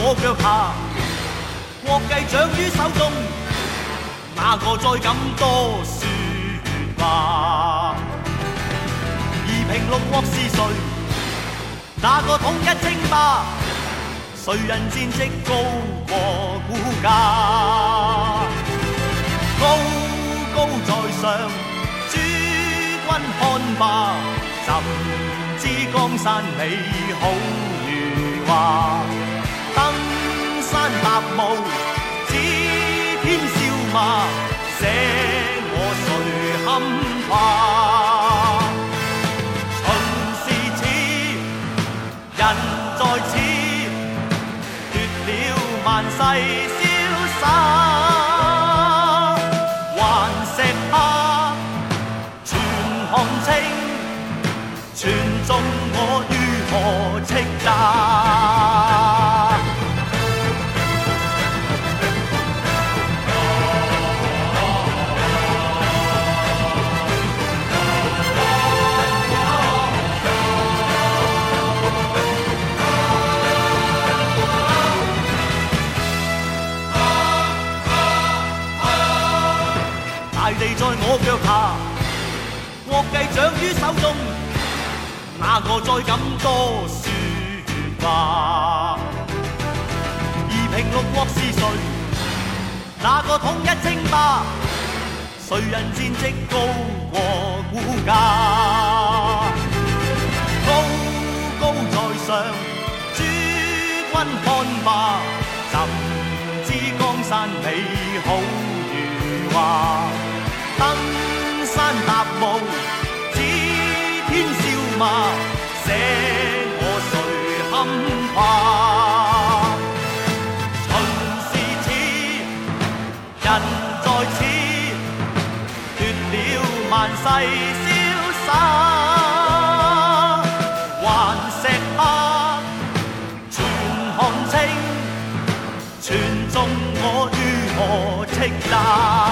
我腳下，國計掌於手中，哪個再敢多説話？夷平六國是誰？哪個統一稱霸？誰人戰績高過估價？高高在上，諸君看吧，怎知江山美好如畫？登山踏霧，指天笑罵，捨我誰堪怕？秦是此，人在此，奪了萬世瀟灑。還石下，全看清，全縱我於何叱咤？大地在我腳下，國計掌於手中，哪個再敢多説話？夷平六國是誰？哪個統一稱霸？誰人戰績高過估價？高高在上，諸君看吧，怎知江山美好如畫？登山踏霧，指天笑罵，捨我誰堪怕？秦是此，人在此，奪了萬世瀟灑。還石下，全看清，全縱我於何叱咤？